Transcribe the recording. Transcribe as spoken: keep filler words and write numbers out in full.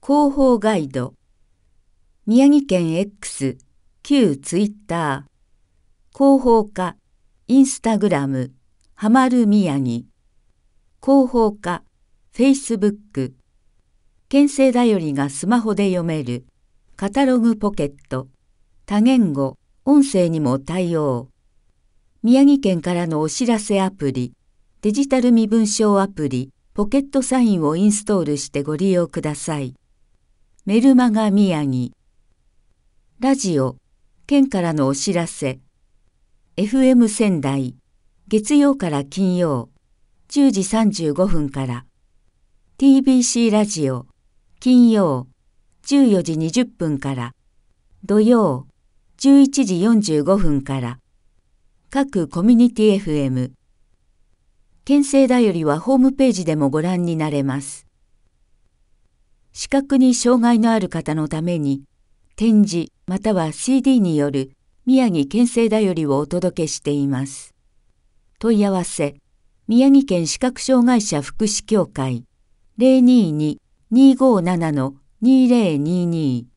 広報ガイド、宮城県 X、旧ツイッター、広報課、インスタグラム、はまる宮城、広報課、フェイスブック、県政だよりがスマホで読める、カタログポケット、多言語、音声にも対応。宮城県からのお知らせアプリ、デジタル身分証アプリ、ポケットサインをインストールしてご利用ください。メルマガ宮城。ラジオ、県からのお知らせ。エフエム 仙台、月曜から金曜、じゅうじさんじゅうごふんから。ティービーシー ラジオ、金曜、じゅうよじにじゅっぷんから。土曜、じゅういちじよんじゅうごふんから。各コミュニティ エフエム。県政だよりはホームページでもご覧になれます。視覚に障害のある方のために、展示または シーディー による宮城県政だよりをお届けしています。問い合わせ、宮城県視覚障害者福祉協会 ゼロにーにーにーごーななのにーぜろにーにー